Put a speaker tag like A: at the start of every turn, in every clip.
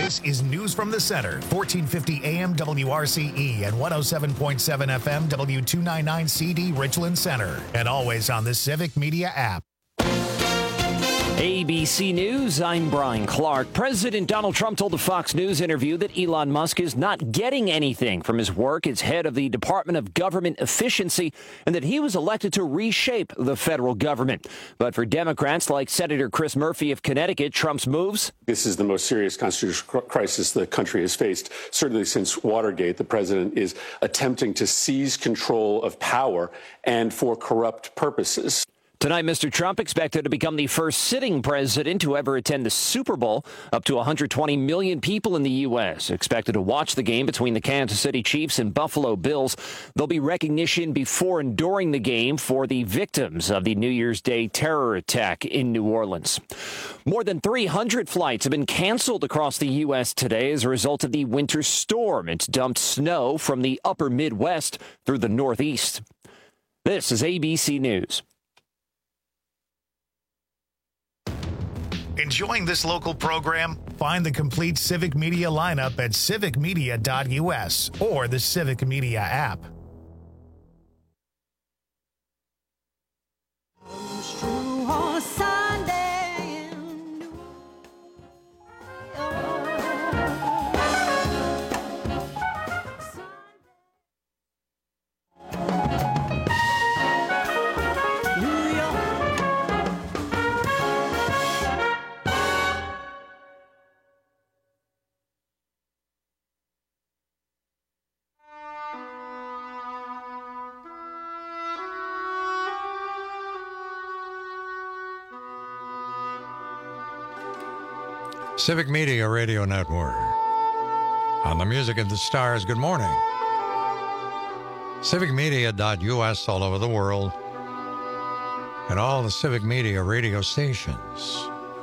A: This is News from the Center, 1450 AM WRCE and 107.7 FM W299CD Richland Center, and always on the Civic Media app.
B: ABC News, I'm Brian Clark. President Donald Trump told a Fox News interview that Elon Musk is not getting anything from his work as head of the Department of Government Efficiency and that he was elected to reshape the federal government. But for Democrats like Senator Chris Murphy of Connecticut, Trump's moves.
C: This is the most serious constitutional crisis the country has faced, certainly since Watergate. The president is attempting to seize control of power and for corrupt purposes.
B: Tonight, Mr. Trump expected to become the first sitting president to ever attend the Super Bowl. Up to 120 million people in the U.S. expected to watch the game between the Kansas City Chiefs and Buffalo Bills. There'll be recognition before and during the game for the victims of the New Year's Day terror attack in New Orleans. More than 300 flights have been canceled across the U.S. today as a result of the winter storm. It's dumped snow from the upper Midwest through the Northeast. This is ABC News.
A: Enjoying this local program? Find the complete Civic Media lineup at civicmedia.us or the Civic Media app.
D: Civic Media Radio Network. On the Music of the Stars, good morning. Civicmedia.us all over the world. And all the Civic Media radio stations.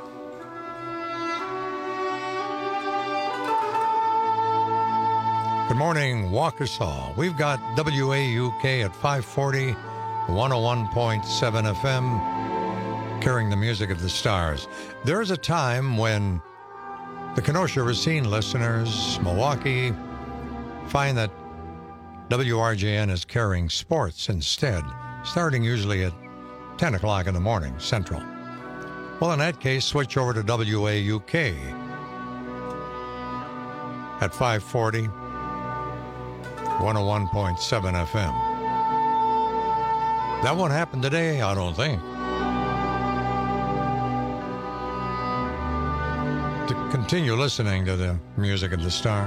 D: Good morning, Waukesha. We've got WAUK at 540, 101.7 FM, carrying the music of the stars. There's a time when the Kenosha Racine listeners, Milwaukee, find that WRJN is carrying sports instead, starting usually at 10 o'clock in the morning, Central. Well, in that case, switch over to WAUK at 540, 101.7 FM. That won't happen today, I don't think. To continue listening to the music of the star.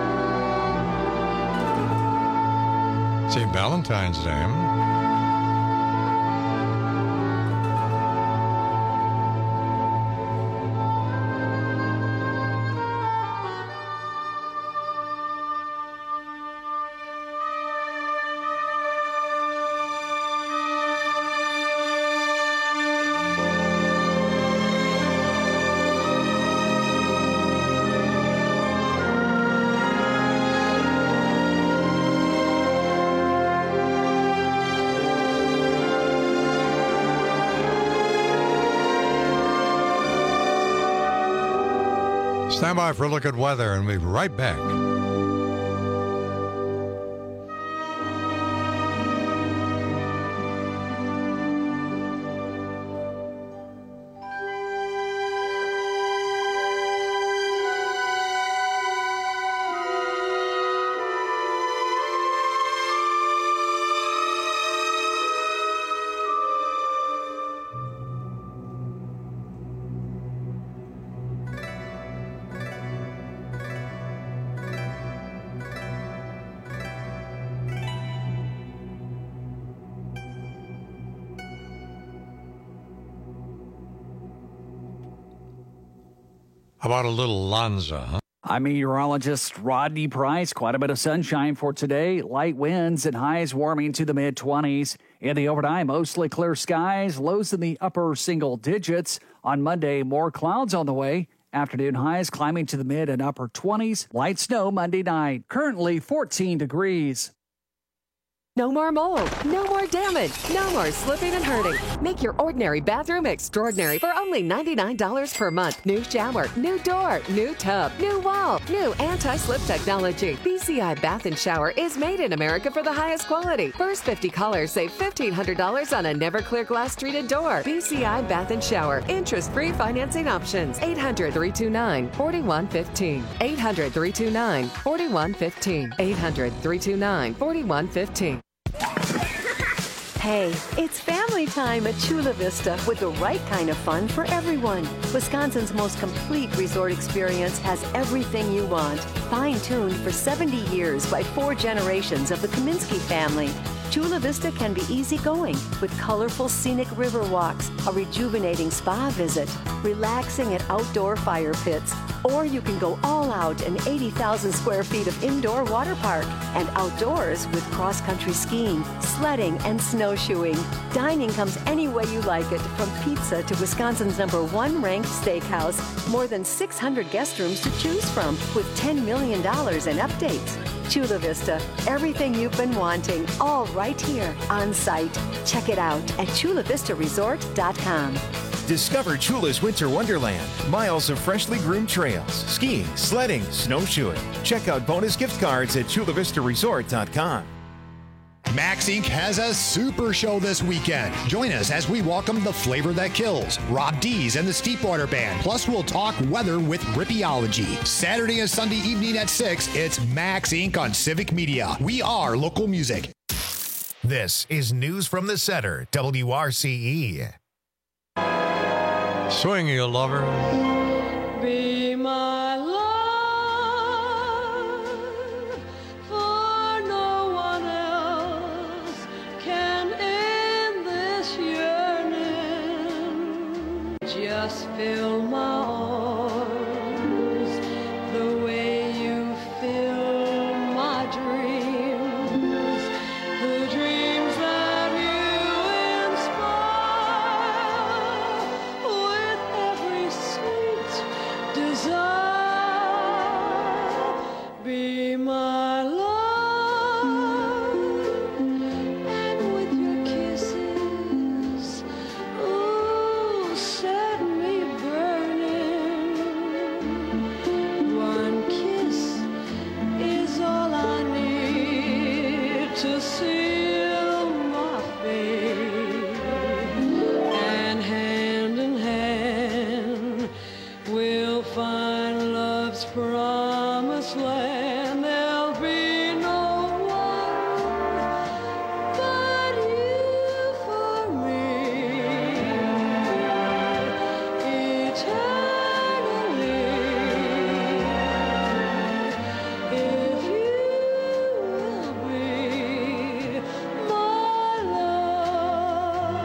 D: St. Valentine's Day. Stand by for a look at weather, and we'll be right back. How about a little Lanza, huh?
E: I'm meteorologist Rodney Price. Quite a bit of sunshine for today. Light winds and highs warming to the mid-20s. In the overnight, mostly clear skies. Lows in the upper single digits. On Monday, more clouds on the way. Afternoon highs climbing to the mid and upper 20s. Light snow Monday night. Currently 14 degrees.
F: No more mold, no more damage, no more slipping and hurting. Make your ordinary bathroom extraordinary for only $99 per month. New shower, new door, new tub, new wall, new anti-slip technology. BCI Bath and Shower is made in America for the highest quality. First 50 callers save $1,500 on a Never-Clear glass treated door. BCI Bath and Shower. Interest-free financing options. 800-329-4115. 800-329-4115. 800-329-4115.
G: Hey, it's family time at Chula Vista with the right kind of fun for everyone. Wisconsin's most complete resort experience has everything you want. Fine-tuned for 70 years by 4 generations of the Kaminsky family. Chula Vista can be easygoing with colorful scenic river walks, a rejuvenating spa visit, relaxing at outdoor fire pits, or you can go all out in 80,000 square feet of indoor water park and outdoors with cross-country skiing, sledding, and snowshoeing. Dining comes any way you like it, from pizza to Wisconsin's #1 ranked steakhouse. More than 600 guest rooms to choose from with $10 million in updates. Chula Vista, everything you've been wanting, all right here on site. Check it out at chulavistaresort.com.
H: Discover Chula's Winter Wonderland. Miles of freshly groomed trails, skiing, sledding, snowshoeing. Check out bonus gift cards at chulavistaresort.com.
I: Max Inc. has a super show this weekend. Join us as we welcome the flavor that kills, Rob Dees and the Steepwater Band. Plus, we'll talk weather with Rippeology. Saturday and Sunday evening at 6, it's Max Inc. on Civic Media. We are local music.
A: This is News from the Center, WRCE.
D: Swing, you lover.
J: Be my love, for no one else can end this yearning. Just fill my arms the way you fill my dreams, the dreams that you inspire with every sweet desire. Be my love, and with your kisses, ooh, set me burning. One kiss is all I need to seal my fate, and hand in hand we'll find love's promised land. There'll be no one but you for me eternally. If you will be my love.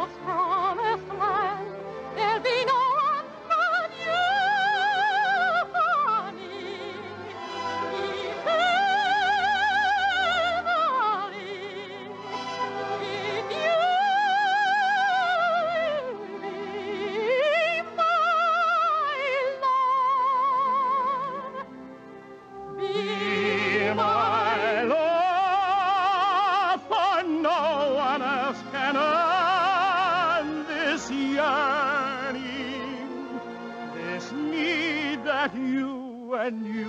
J: love's promised land. There'll be no one but you for me. Eternally, if you will be my love. Be my love, for no one else can earn this yearning, this need that you and you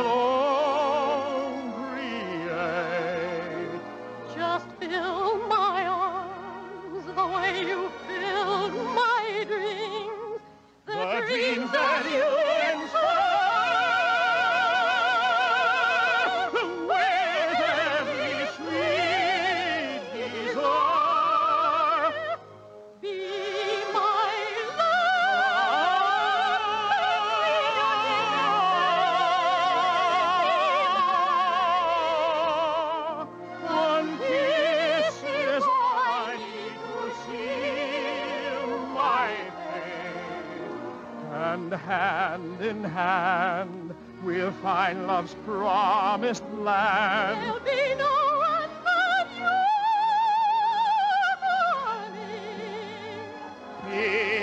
J: alone create. Just fill my arms the way you filled my dreams, the dreams that you inspire with every sweet desire. Be my love. One kiss is all I need to seal my fate. And hand in hand, we'll find love's promised land. There'll be no one but you for me.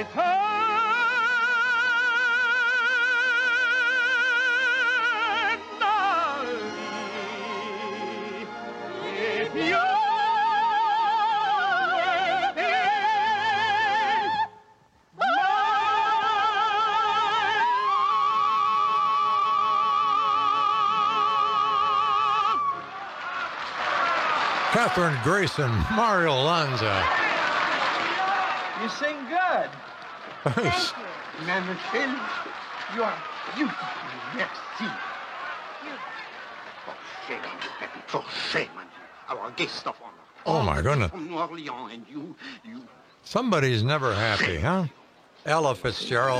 J: Eternally, if you will be
D: Catherine Grayson, Mario Lanza.
K: You sing good. Thank you. Mademoiselle, you are beautiful. Merci. For shame, Pepe, for shame. Our guest of honor.
D: Oh, my goodness.
K: From New Orleans, and you.
D: Somebody's never happy, huh? Ella Fitzgerald.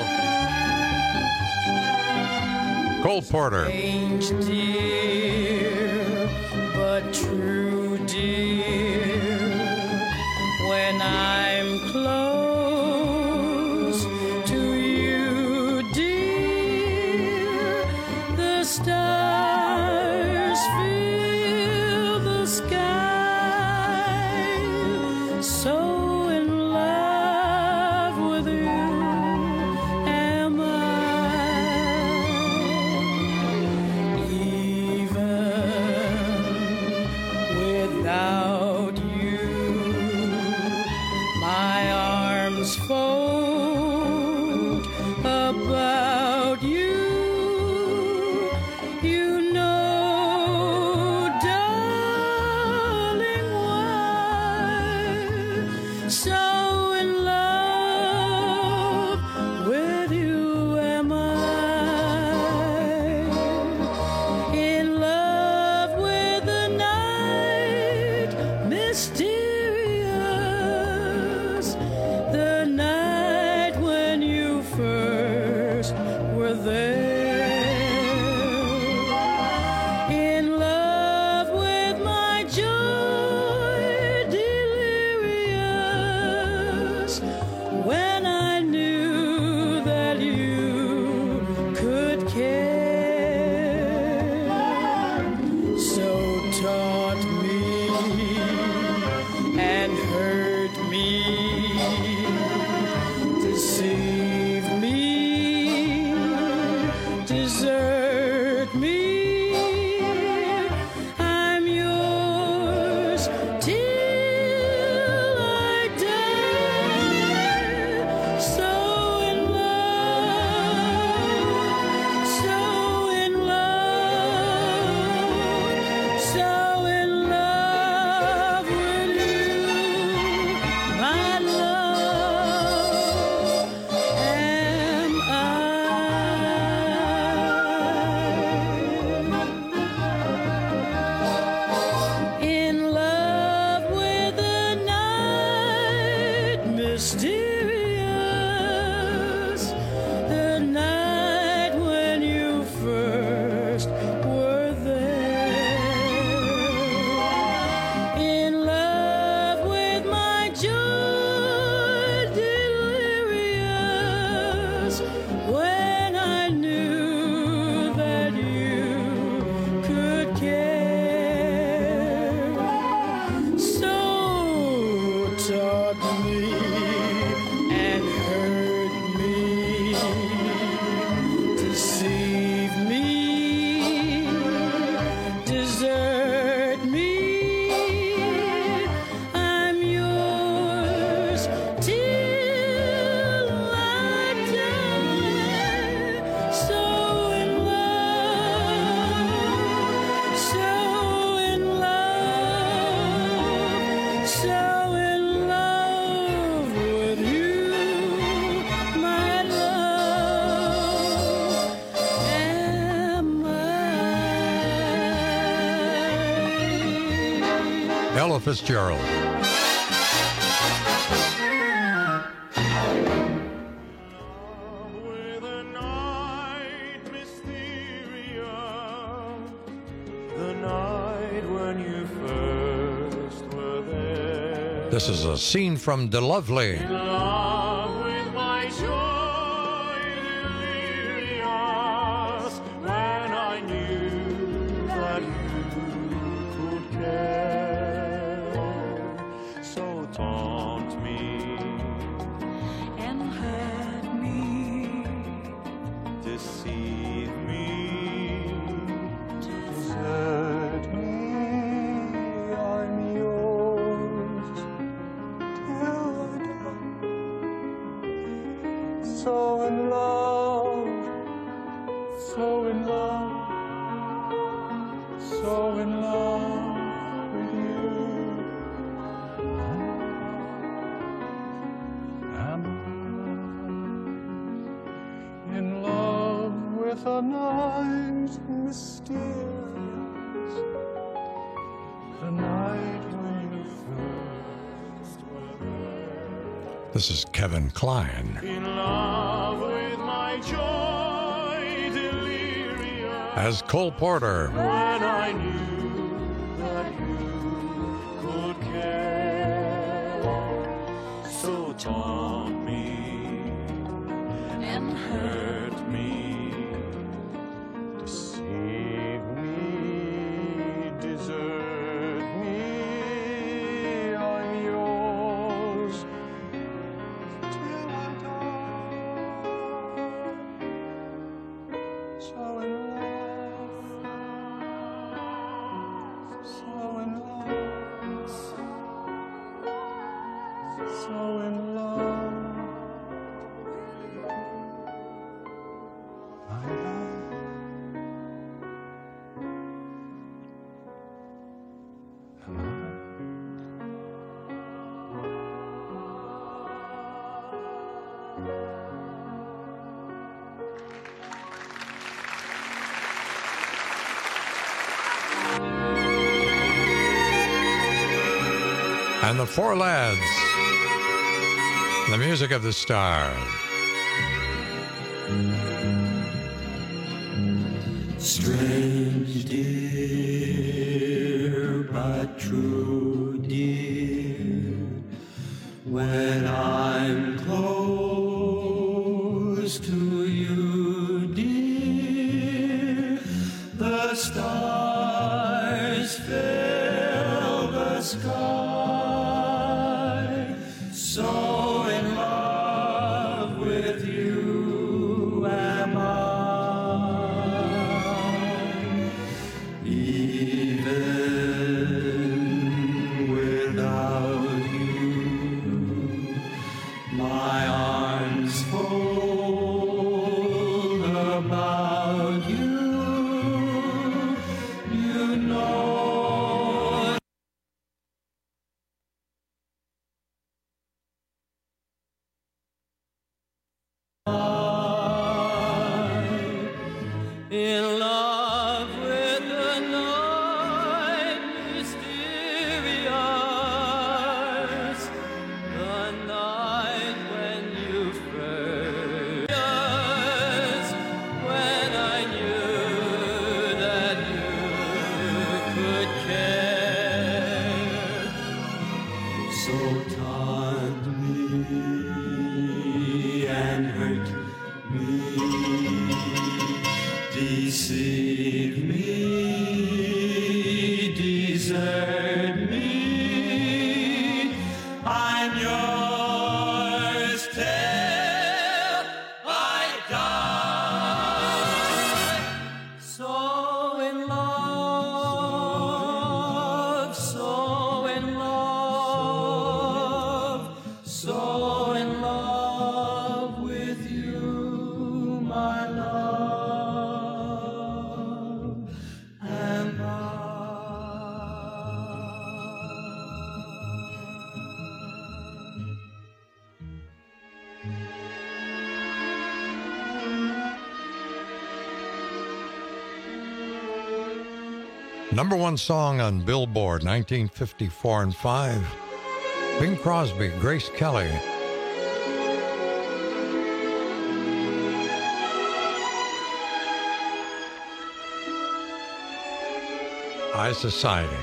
D: Cole Porter.
L: Strange, dear, but true, dear. When I'm close to you, dear, the stars fill the sky. So in love with you am I. Even without you, my arms fold about you. You know, darling, why so in love with you am I. In love with the night, mysterious, the night when you first were there. In love with my joy delirious, when I knew that you could care. So taught me and hurt me, deceive me, desert me. I'm yours till I die. So in love, so in love, so in love with you, my love, am I. In love with the night, mysterious, the night when you first were there. In love with my joy
D: Fitzgerald. This is a scene from De Lovely. This is Kevin Kline.
J: In love with my joy delirious.
D: As Cole Porter.
J: When I knew that you could care, so taunt me and hurt me, deceive me, desert me, I'm yours.
D: And the Four Lads, the music of the stars.
L: Strange, dear, but true, dear, when I'm close to you, dear, the stars fill the sky. So in love with you am I, even without you, my arms fold about you, you know. In love with the night mysterious, the night when you first, when I knew that you could care, so taunt me and hurt me, deceive me, desert me, I'm yours till I die. So in love, so in love, so in love.
D: Number one song on Billboard, 1954 and 5. Bing Crosby, Grace Kelly. High Society.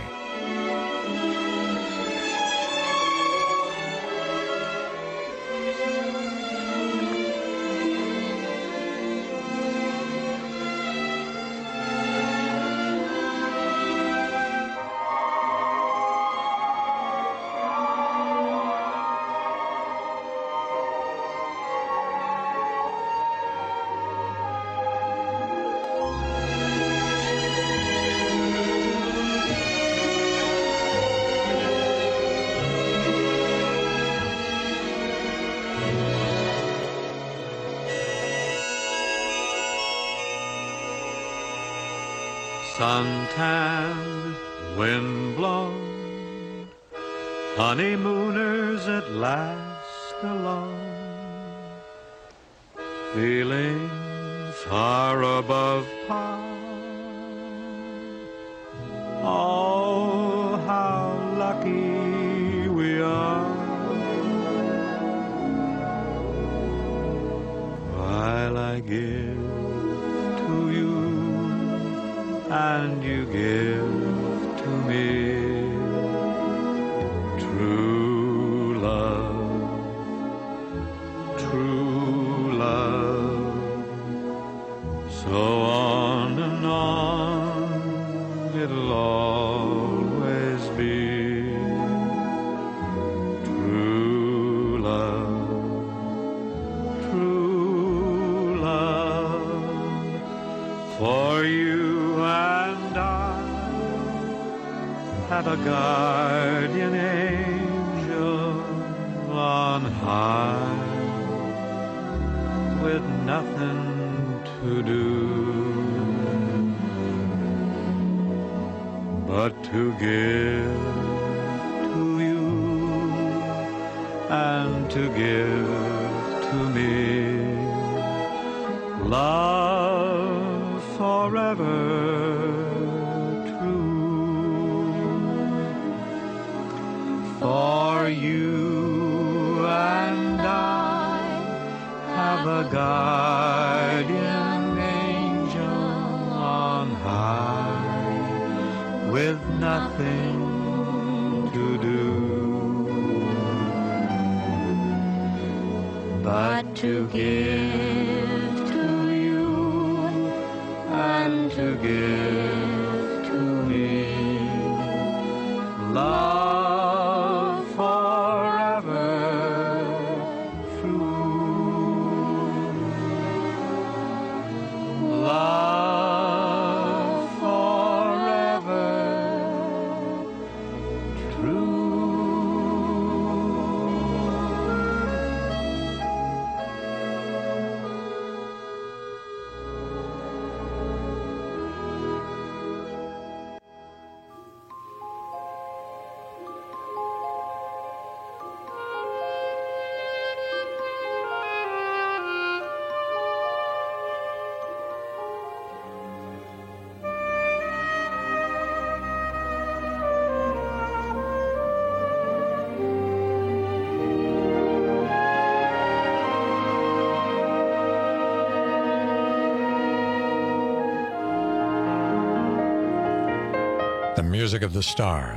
M: Suntan, wind-blown, honeymooners at last alone, feeling far above par. Oh, how lucky we are, while I give to you and you give to me true love, true love. So on and on it'll always be true love, true love. For you and I have a guardian angel on high, with nothing to do but to give to you and to give to me love forever true. For you and I have a guardian angel on high, with nothing to do but to give to you and to give to me love forever true, love forever true.
D: The music of the stars.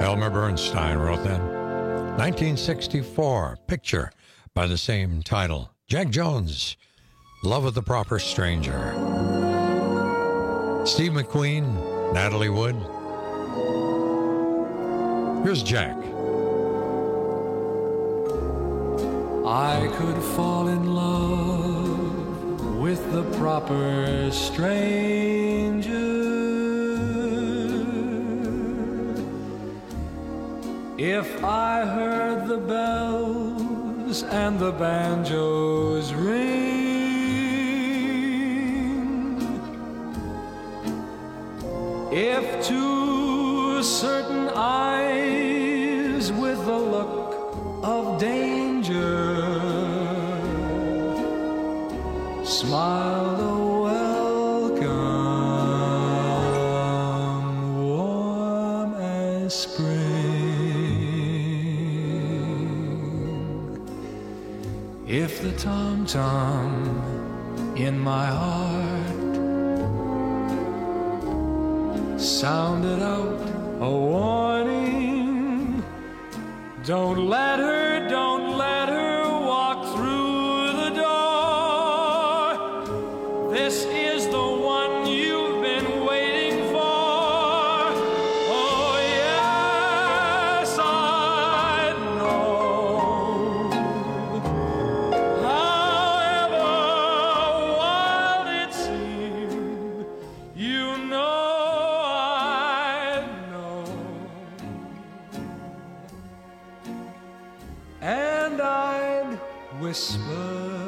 D: Elmer Bernstein wrote that. 1964, Picture by the same title. Jack Jones, Love of the Proper Stranger. Steve McQueen, Natalie Wood. Here's Jack.
L: I could fall in love with the proper stranger if I heard the bells and the banjos ring, if to certain eyes with the look of danger smiled a welcome warm as spring. If the tom-tom in my heart sounded out a warning, don't let her walk through the door. This is the one you've been waiting for. Oh, yes, I know. However wild it seemed, you know I know. And I'd whisper,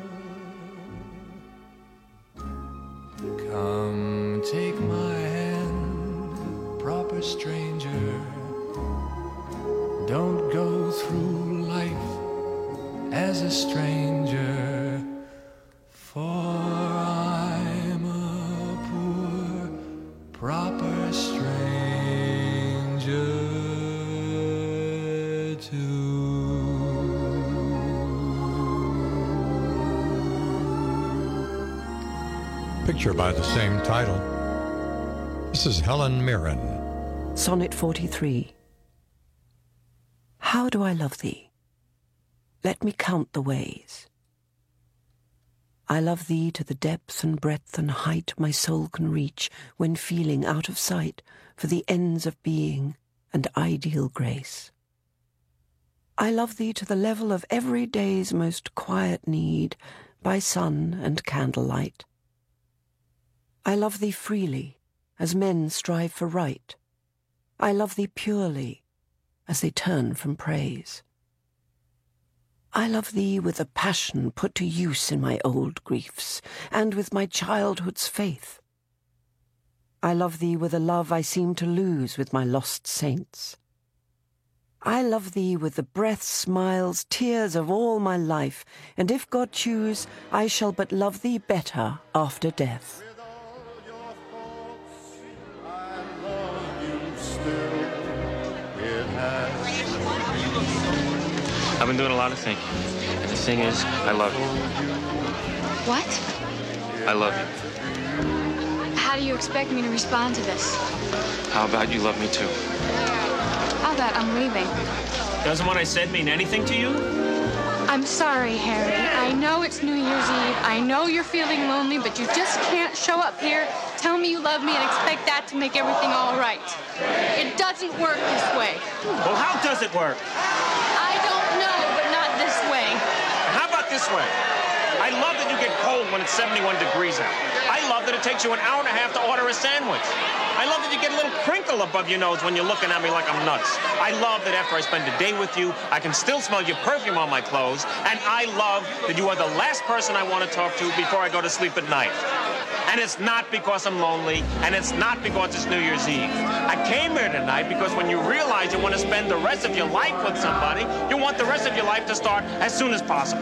L: come take my hand, proper stranger. Don't go through life as a stranger, for I'm a poor, proper stranger too.
D: Picture by the same title. This is Helen Mirren.
N: Sonnet 43. How do I love thee? Let me count the ways. I love thee to the depth and breadth and height my soul can reach when feeling out of sight for the ends of being and ideal grace. I love thee to the level of every day's most quiet need by sun and candlelight. I love thee freely, as men strive for right. I love thee purely, as they turn from praise. I love thee with a passion put to use in my old griefs, and with my childhood's faith. I love thee with a love I seem to lose with my lost saints. I love thee with the breath, smiles, tears of all my life, and if God choose, I shall but love thee better after death.
O: I've been doing a lot of thinking. And the thing is, I love you.
P: What?
O: I love you.
P: How do you expect me to respond to this?
O: How about you love me too?
P: How about I'm leaving?
O: Doesn't what I said mean anything to you?
P: I'm sorry, Harry. I know it's New Year's Eve. I know you're feeling lonely, but you just can't show up here, tell me you love me, and expect that to make everything all right. It doesn't work this way.
O: Well, how does it work?
P: I don't know, but not this way.
O: How about this way? I love that you get cold when it's 71 degrees out. I love that it takes you an hour and a half to order a sandwich. I love that you get a little crinkle above your nose when you're looking at me like I'm nuts. I love that after I spend a day with you, I can still smell your perfume on my clothes. And I love that you are the last person I want to talk to before I go to sleep at night. And it's not because I'm lonely, and it's not because it's New Year's Eve. I came here tonight because when you realize you want to spend the rest of your life with somebody, you want the rest of your life to start as soon as possible.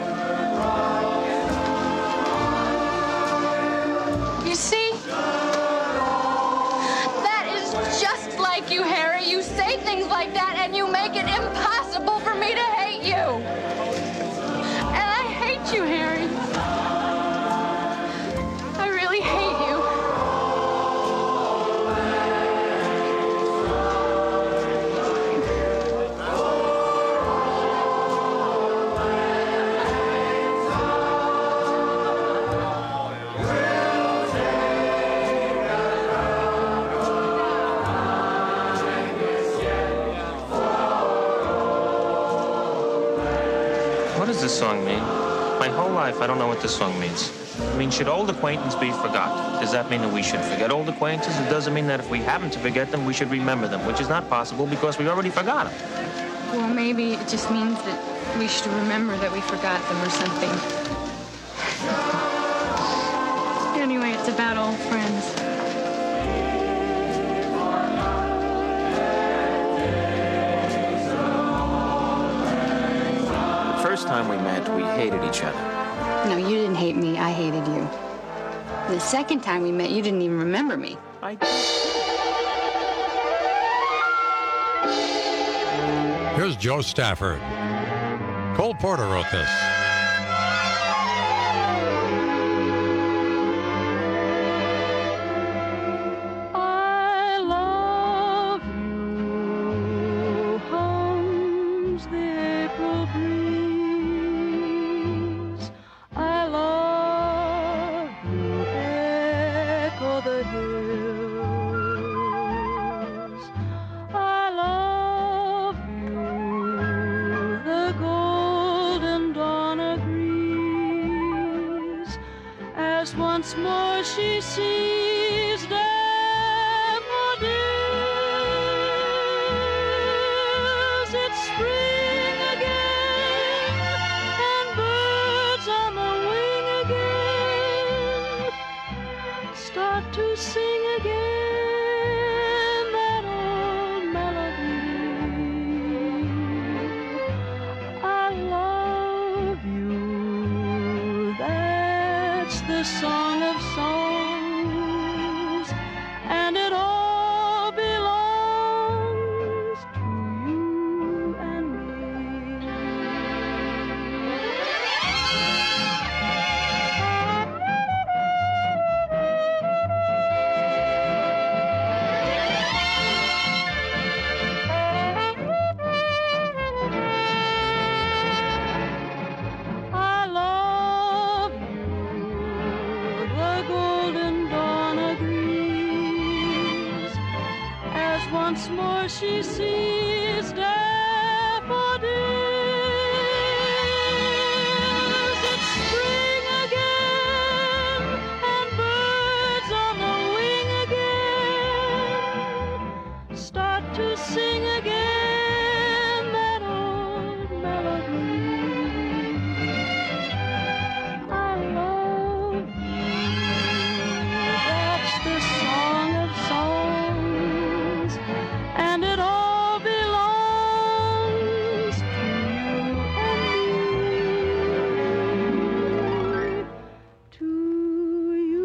P: You see? That is just like you, Harry. You say things like that and you make it impossible for me to hate you. And I hate you, Harry. I really hate you.
O: this song mean? My whole life, I don't know what this song means. I mean, should old acquaintance be forgot? Does that mean that we should forget old acquaintances? It doesn't mean that if we happen to forget them, we should remember them, which is not possible because we already forgot them.
P: Well, maybe it just means that we should remember that we forgot them or something. Anyway, it's about old friends.
O: The first time we met, we hated each other.
P: No, you didn't hate me. I hated you. The second time we met, you didn't even remember me.
D: Here's Joe Stafford. Cole Porter wrote this.
J: I love you, hums the April breeze. I love you, echo the hills. I love you, the golden dawn agrees, as once more she sees daffodils. It's spring again, and birds on the wing again start to sing again that old melody. I love you, that's the song of songs, and it all belongs to you and I love you, the golden dawn agrees, as once more she sees daffodils. It's spring again, and birds on the wing again start to sing again that old melody. I love you, that's the song of songs, and it all belongs to you and me, to you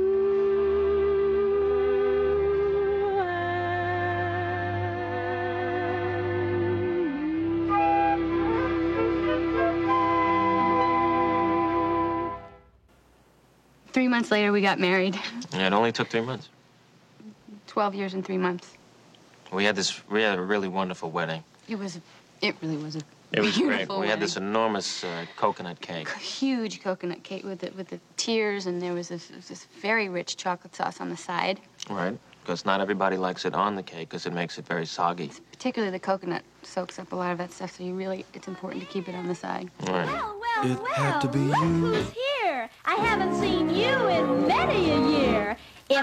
J: and
P: 3 months later, we got married.
O: Yeah, it only took 3 months.
P: 12 years and 3 months.
O: We had a really wonderful wedding.
P: It really was a
O: It was great.
P: beautiful
O: We had
P: wedding.
O: this enormous coconut cake.
P: Huge coconut cake with the tears, and there was this very rich chocolate sauce on the side.
O: Right, because not everybody likes it on the cake because it makes it very soggy.
P: Particularly the coconut soaks up a lot of that stuff, so it's important to keep it on the side.
O: Right.
L: It had to be you.
Q: Who's here? I haven't seen you in many a year. If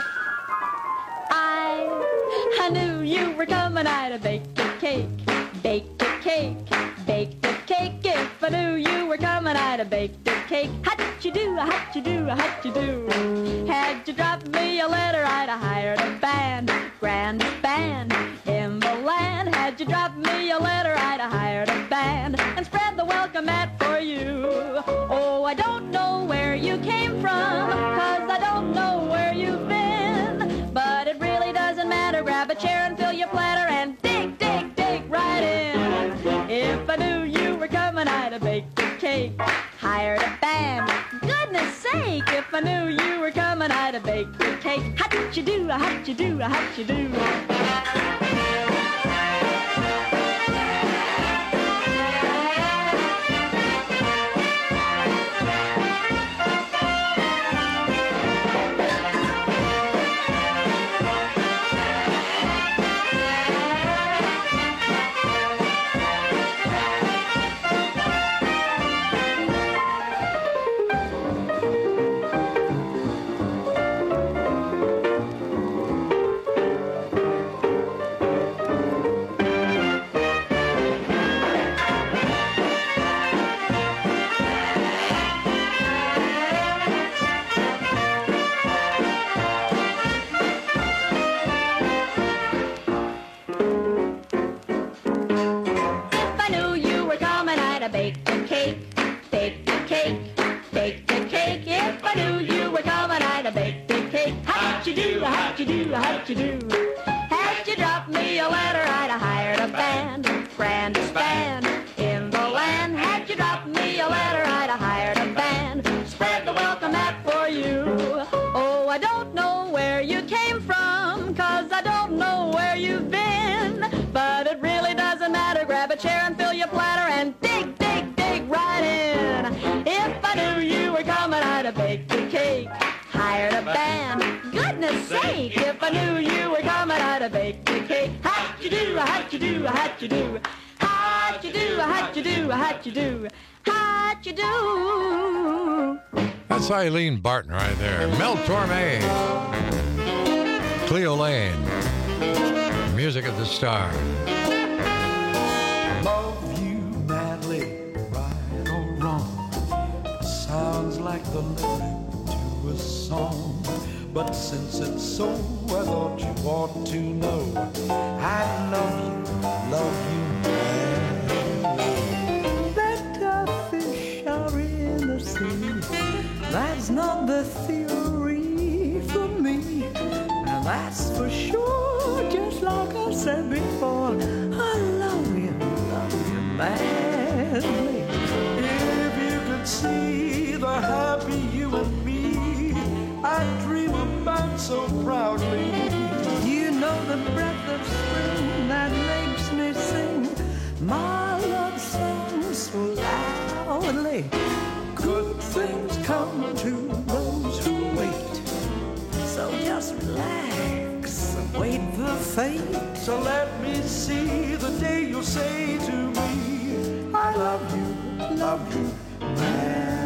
Q: I knew you were coming, I'd have baked a cake, baked a cake, baked a cake. If I knew you were coming, I'd have baked a cake. How'd you do, how'd you do, how'd you do? Had you dropped me a letter, I'd have hired a band, grandest band in the land. Had you dropped me a letter, I'd have hired a band and spread the welcome mat for you. Oh, I don't know where you came from, 'cause I don't know where you've been, but it really doesn't matter. Grab a chair and fill your platter and dig, dig, dig right in. If I knew you were coming, I'd have baked a cake, hired a band. Goodness sake, if I knew you were coming, I'd have baked a cake. How'd you do, how'd you do, how'd you do? baked cake. How'd you do, how'd you do, how'd you do? Had you dropped me a letter, I'd have hired a band, grandest band in the land. Had you dropped me a letter, I'd have hired a band, spread the welcome mat for you. Oh, I don't know where you came from, 'cause I don't know where you've been, but it really doesn't matter. Grab a chair and fill your platter and dig, dig, dig right in. If I knew you were coming, I'd have baked a cake, hired a band. Goodness sake, if I knew you were coming, I'd have baked a cake. How'd you do, how'd you do, how'd you do? How'd you do, how'd you do, how'd you do? How'd you do?
D: That's Eileen Barton right there. Mel Torme, Cleo Lane, Music of the Stars.
L: Love you madly, right or wrong. Sounds like the lyric to a song. But since it's so, I thought you ought to know I love you madly.
R: Better fish are in the sea. That's not the theory for me, and that's for sure. Just like I said before, I love you madly.
L: If you could see the happy you and me I dream about so proudly.
R: You know the breath of spring that makes me sing my love song so loudly.
L: Good things come to those who wait.
R: So just relax and wait for fate.
L: So let me see the day you'll say to me, I love you, madly.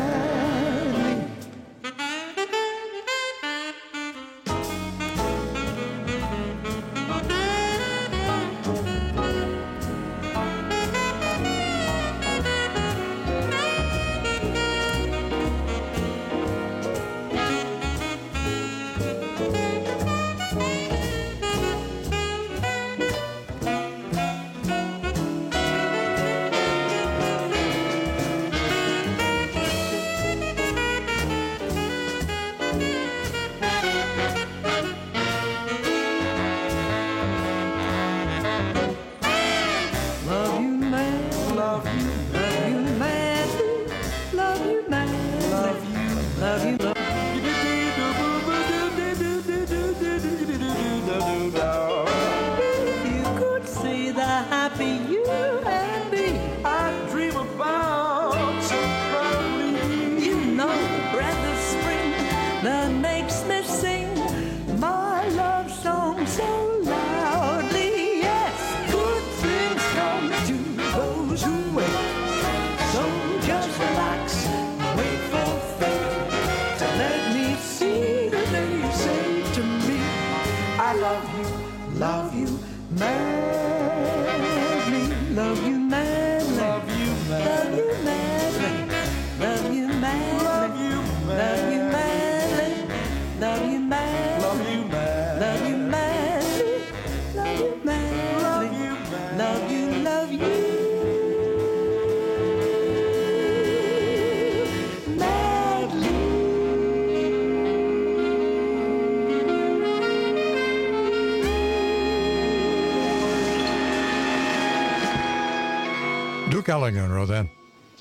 D: Duke Ellington wrote that.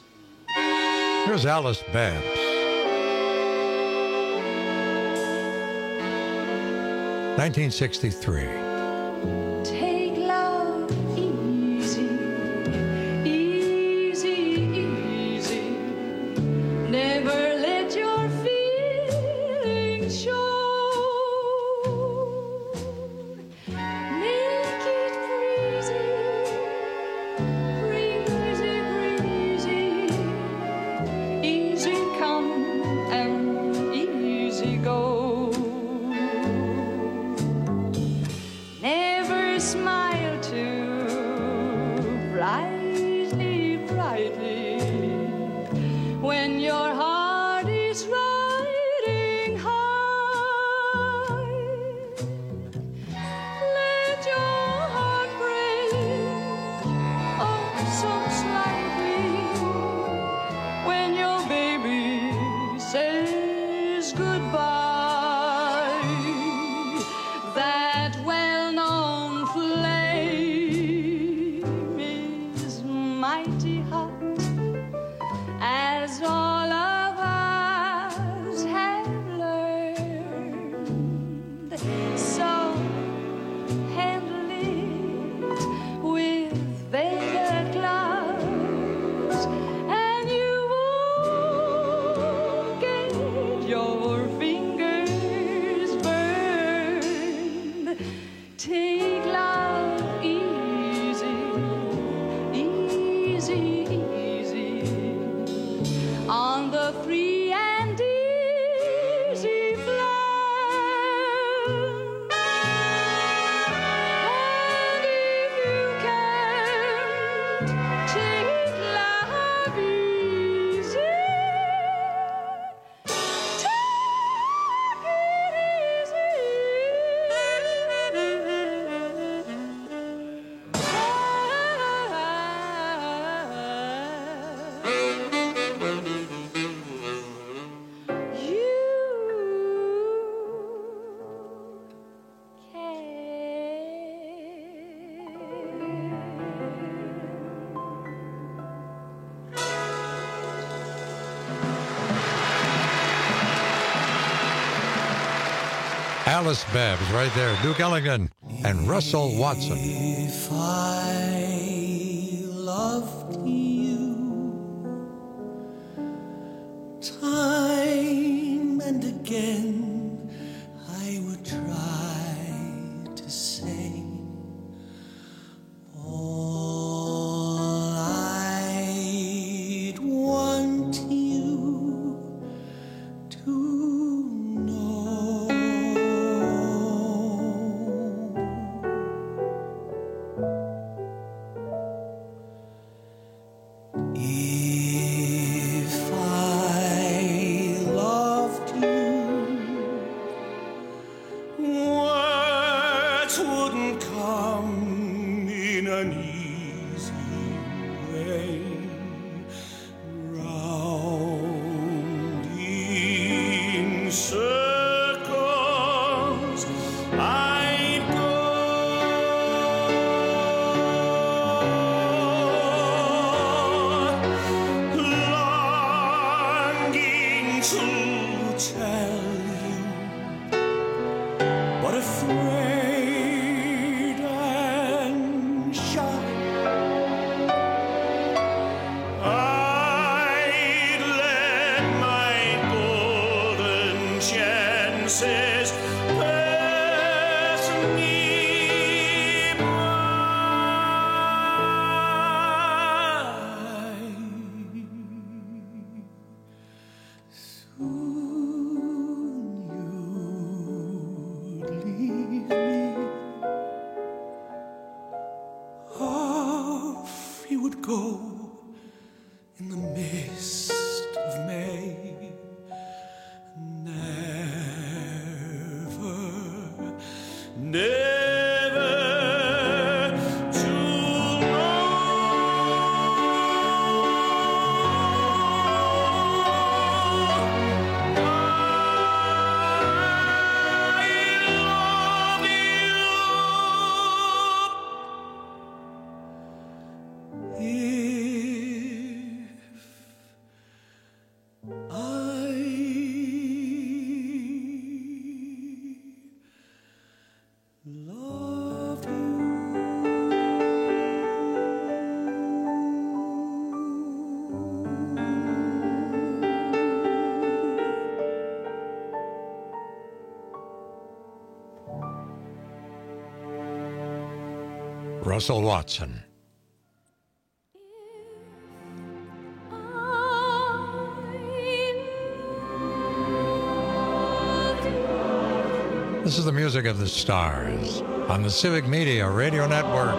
D: Here's Alice Babs. 1963.
Q: Take love easy, easy, easy. Never let your feelings show. Make it breezy, breezy, breezy. Easy come and easy go. Never smile too brightly, brightly, when your heart is riding high. Let your heart break, oh, so slightly, when your baby says goodbye.
D: Alice Babs right there. Duke Ellington and Russell Watson.
L: If I loved you, time and again I would try to say all I'd want you to know. If I loved you, words wouldn't come in an easy way. Round in circles I'd go, longing to tell you, but afraid and shy. I'd let my golden chances pass me by. Soon you'd leave me. Off you would go in the mist of May. Never to
D: Russell Watson. This is the music of the stars on the Civic Media Radio Network.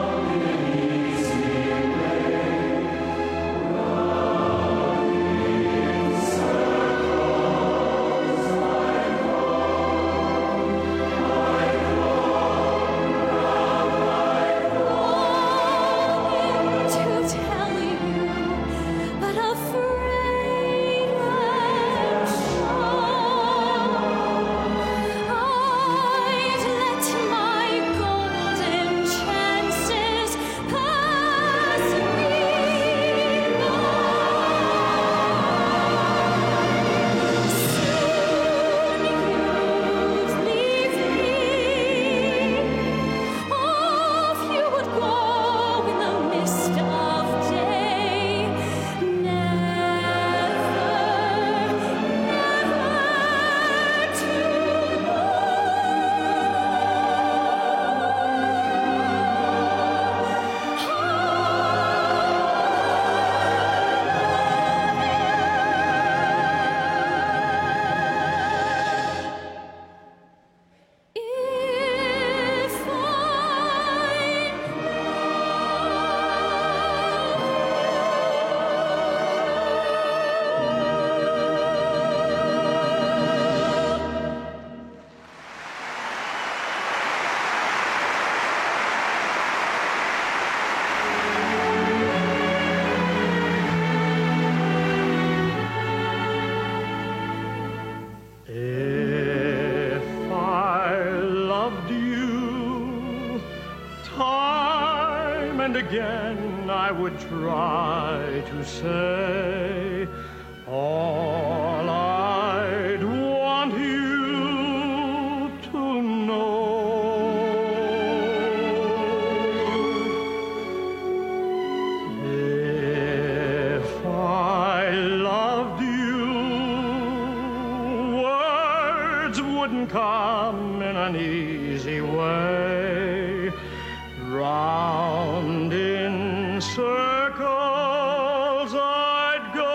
J: Again I would try to say all I'd want you to wouldn't come in an easy way. Round in circles I'd go,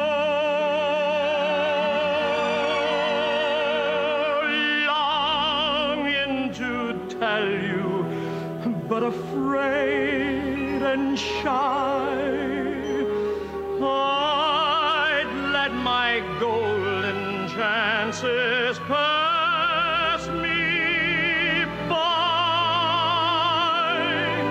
J: longing to tell you, but afraid and shy. I'd let my golden chances pass me by.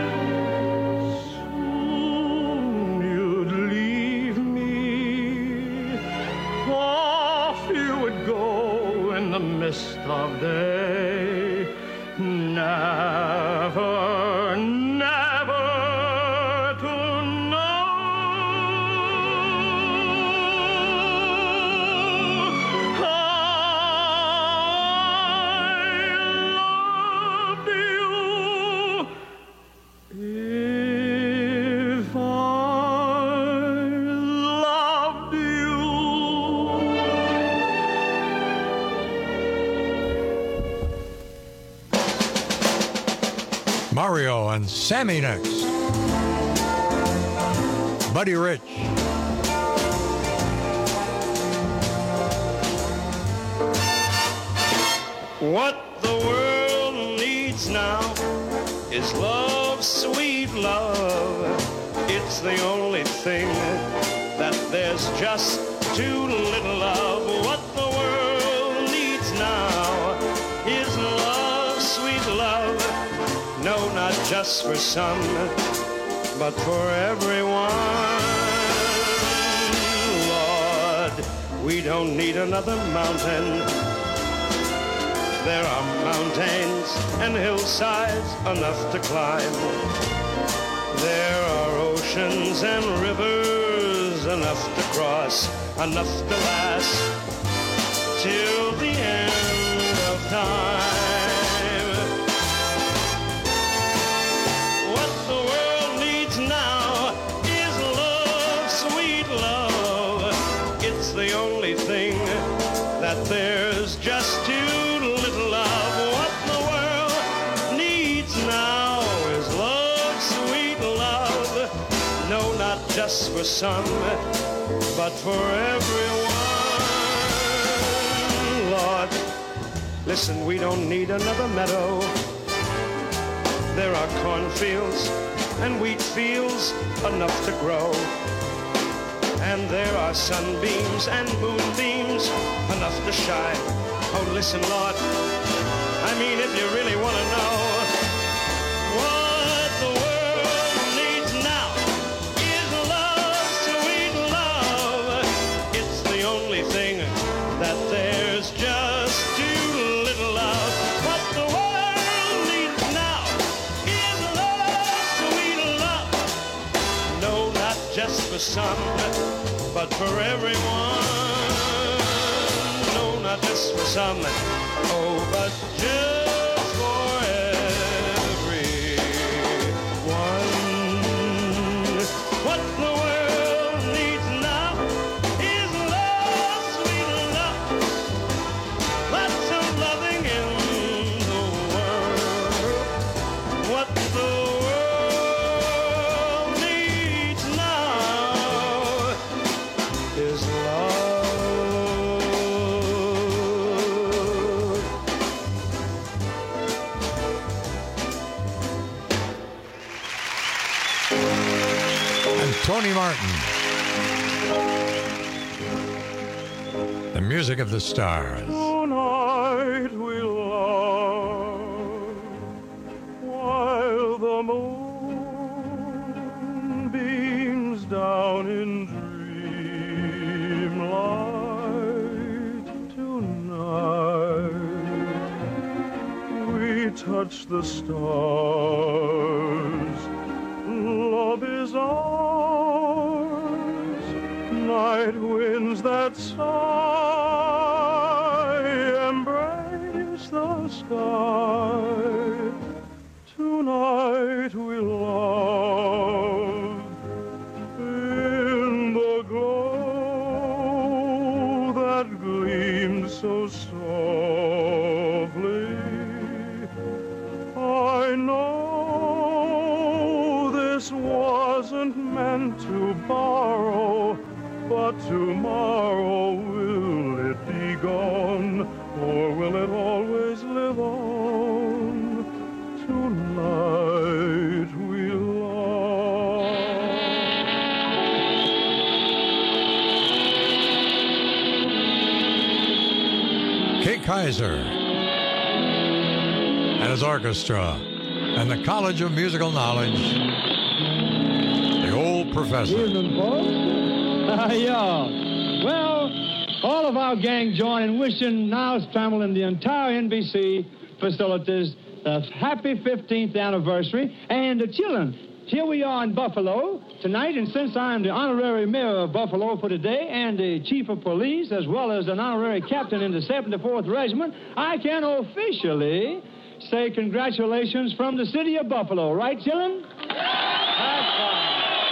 J: Soon you'd leave me, off you would go in the mist of day. Never, never to know I loved you if I loved you.
D: Mario and Sammy next. Buddy Rich.
O: What the world needs now is love, sweet love. It's the only thing that there's just too little of. What the world needs now is love, sweet love. No, not just for some, but for everyone. Lord, we don't need another mountain. There are mountains and hillsides enough to climb. There are oceans and rivers enough to cross, enough to last till the end of time. What the world needs now is love, sweet love. It's the only thing that there's just too little of. What the world needs now is love, sweet love. No, not just for some, but for everyone. Lord, listen, we don't need another meadow. There are cornfields and wheat fields enough to grow. And there are sunbeams and moonbeams enough to shine. Oh, listen, Lord, I mean, if you really want to know what the world needs now is love, sweet love. It's the only thing that there's just too little of. What the world needs now is love, sweet love. No, not just for some, but for everyone. No, not just for some, oh, but just for everyone. What the world needs now is love, sweet love. Lots of loving in the world. What the world needs now is love.
D: And Tony Martin. The music of the stars.
J: Tonight we'll love while the moon beams down in dreamlight. Tonight we touch the stars. Love is ours. Night winds that sigh embrace the sky. Tonight we'll love in the glow that gleams so soft. But tomorrow will it be gone, or will it always live on? Tonight we love.
D: Kay Kaiser and his orchestra and the College of Musical Knowledge, the old professor.
S: Evening, folks. Yeah. Well, all of our gang join in wishing Niles Trammell and the entire NBC facilities a happy 15th anniversary. And children, here we are in Buffalo tonight, and since I'm the honorary mayor of Buffalo for today and the chief of police, as well as an honorary captain in the 74th Regiment, I can officially say congratulations from the city of Buffalo. Right, children? That's fine.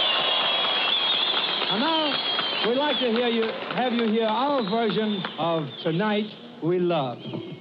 S: And now, we'd like to have you hear our version of Tonight We Love.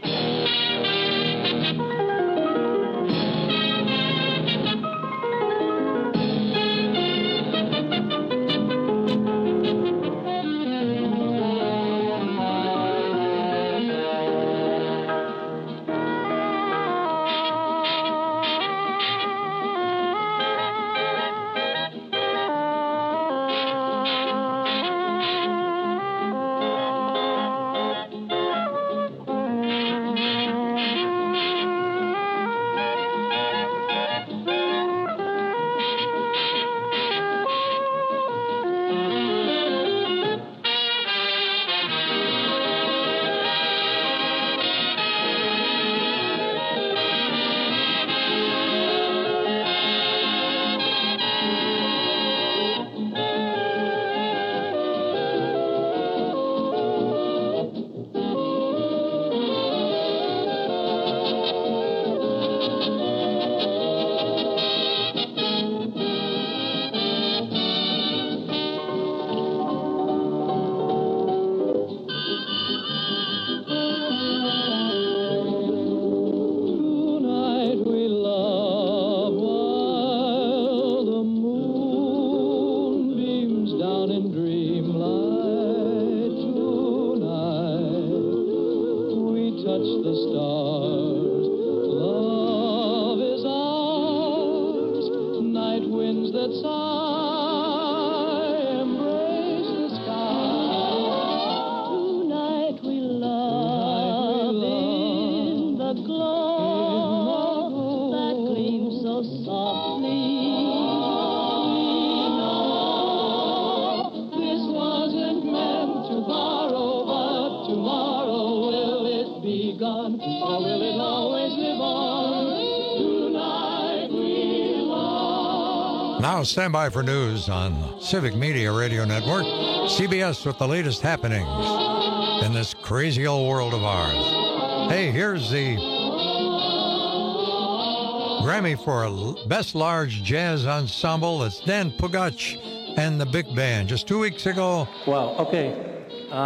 D: Now stand by for news on Civic Media Radio Network, CBS, with the latest happenings in this crazy old world of ours. Hey, here's the Grammy for Best Large Jazz Ensemble. It's Dan Pugach and the Big Band. Just 2 weeks ago.
T: Wow, okay.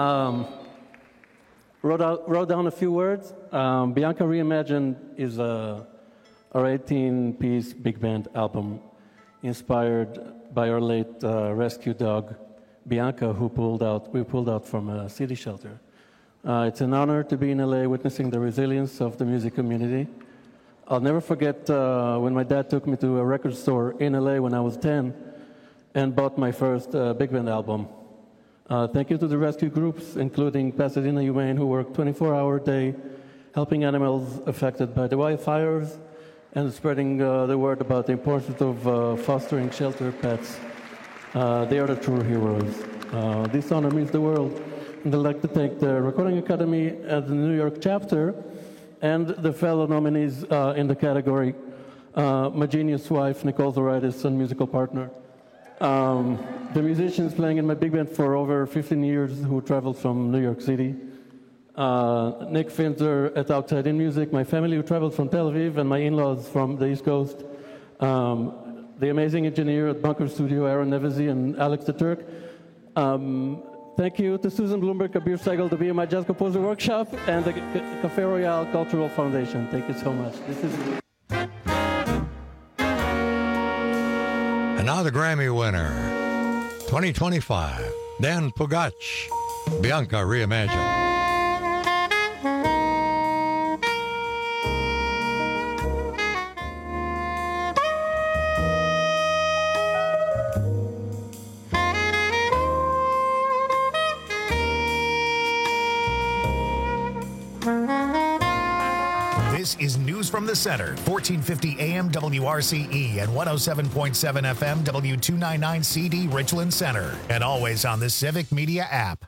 T: Wrote down a few words. Bianca Reimagined is our 18-piece big band album inspired by our late rescue dog, Bianca, we pulled out from a city shelter. It's an honor to be in LA witnessing the resilience of the music community. I'll never forget when my dad took me to a record store in LA when I was 10 and bought my first big band album. Thank you to the rescue groups, including Pasadena Humane, who work 24-hour day helping animals affected by the wildfires and spreading the word about the importance of fostering shelter pets. They are the true heroes. This honor means the world. And I'd like to thank the Recording Academy at the New York chapter and the fellow nominees in the category, my genius wife, Nicole Zoridis, and musical partner. The musicians playing in my big band for over 15 years who traveled from New York City. Nick Finzer at Outside In Music, my family who traveled from Tel Aviv, and my in-laws from the East Coast. The amazing engineer at Bunker Studio, Aaron Nevezi, and Alex the Turk. Thank you to Susan Bloomberg, Kabir Segal, the BMI Jazz Composer Workshop, and the Café Royale Cultural Foundation. Thank you so much. And
D: now the Grammy winner, 2025, Dan Pugach, Bianca Reimagined.
A: This is News from the Center, 1450 AM WRCE and 107.7 FM W299 CD Richland Center, and always on the Civic Media app.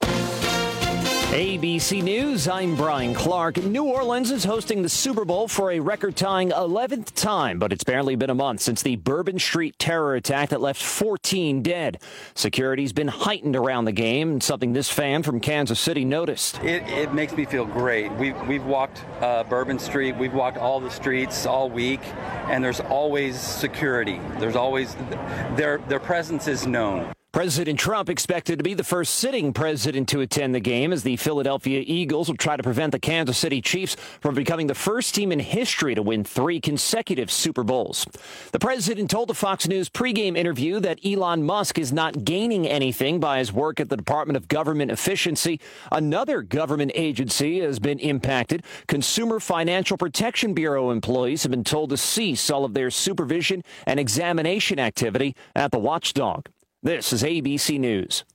B: ABC News, I'm Brian Clark. New Orleans is hosting the Super Bowl for a record-tying 11th time, but it's barely been a month since the Bourbon Street terror attack that left 14 dead. Security's been heightened around the game, something this fan from Kansas City noticed.
U: It makes me feel great. We've walked Bourbon Street, we've walked all the streets all week, and there's always security. There's always, their presence is known.
B: President Trump expected to be the first sitting president to attend the game, as the Philadelphia Eagles will try to prevent the Kansas City Chiefs from becoming the first team in history to win 3 consecutive Super Bowls. The president told a Fox News pregame interview that Elon Musk is not gaining anything by his work at the Department of Government Efficiency. Another government agency has been impacted. Consumer Financial Protection Bureau employees have been told to cease all of their supervision and examination activity at the watchdog. This is ABC News.